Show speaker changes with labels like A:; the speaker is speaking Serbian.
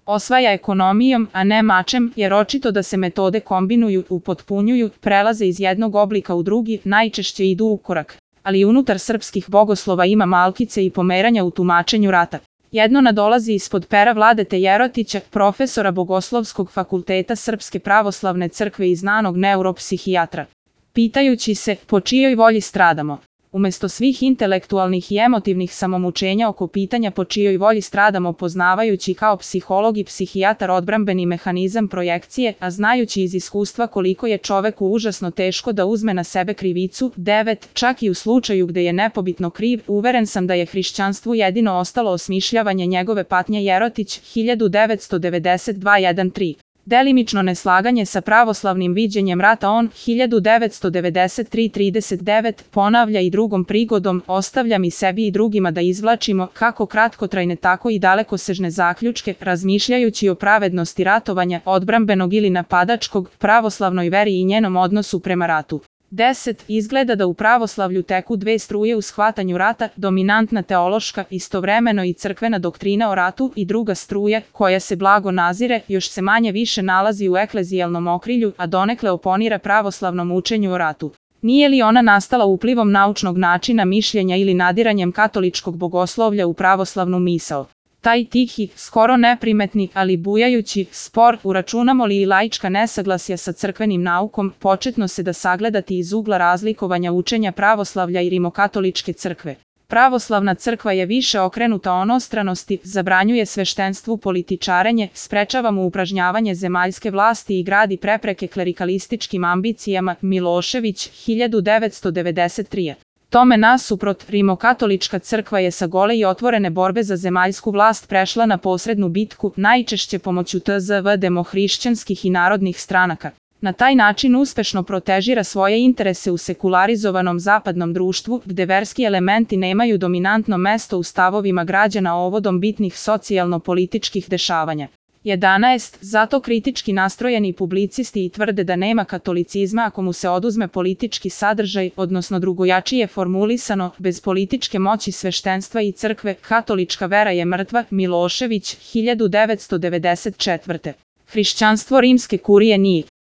A: osvaja ekonomijom, a ne mačem, jer očito da se metode kombinuju, upotpunjuju, prelaze iz jednog oblika u drugi, najčešće idu u korak. Ali i unutar srpskih bogoslova ima malkice i pomeranja u tumačenju rata. Jedno nadolazi ispod pera Vladete Jerotića, profesora Bogoslovskog fakulteta Srpske pravoslavne crkve i znanog neuropsihijatra. Pitajući se, po čijoj volji stradamo? Umesto svih intelektualnih i emotivnih samomučenja oko pitanja po čijoj volji stradamo, poznavajući kao psiholog i psihijatar odbrambeni mehanizam projekcije, a znajući iz iskustva koliko je čoveku užasno teško da uzme na sebe krivicu, 9, čak i u slučaju gde je nepobitno kriv, uveren sam da je hrišćanstvu jedino ostalo osmišljavanje njegove patnje. Jerotić, 1992-13. Delimično neslaganje sa pravoslavnim viđenjem rata. On, 1993-39, ponavlja i drugom prigodom, ostavljam i sebi i drugima da izvlačimo, kako kratkotrajne tako i dalekosežne zaključke, razmišljajući o pravednosti ratovanja, odbrambenog ili napadačkog, pravoslavnoj veri i njenom odnosu prema ratu. 10. Izgleda da u pravoslavlju teku dve struje u shvatanju rata, dominantna teološka, istovremeno i crkvena doktrina o ratu, i druga struja, koja se blago nazire, još se manje više nalazi u eklezijalnom okrilju, a donekle oponira pravoslavnom učenju o ratu. Nije li ona nastala uplivom naučnog načina mišljenja ili nadiranjem katoličkog bogoslovlja u pravoslavnu misao? Taj tihi, skoro neprimetni, ali bujajući spor, uračunamo li i laička nesaglasja sa crkvenim naukom, početno se da sagledati iz ugla razlikovanja učenja pravoslavlja i rimokatoličke crkve. Pravoslavna crkva je više okrenuta onostranosti, zabranjuje sveštenstvu političarenje, sprečava mu upražnjavanje zemaljske vlasti i gradi prepreke klerikalističkim ambicijama. Milošević, 1993. Tome nasuprot, rimokatolička crkva je sa gole i otvorene borbe za zemaljsku vlast prešla na posrednu bitku, najčešće pomoću tzv. demohrišćanskih i narodnih stranaka. Na taj način uspešno protežira svoje interese u sekularizovanom zapadnom društvu, gde verski elementi nemaju dominantno mesto u stavovima građana ovodom bitnih socijalno-političkih dešavanja. 11. Zato kritički nastrojeni publicisti i tvrde da nema katolicizma ako mu se oduzme politički sadržaj, odnosno drugojačije formulisano, bez političke moći sveštenstva i crkve, katolička vera je mrtva. Milošević, 1994. Hrišćanstvo rimske kurije nije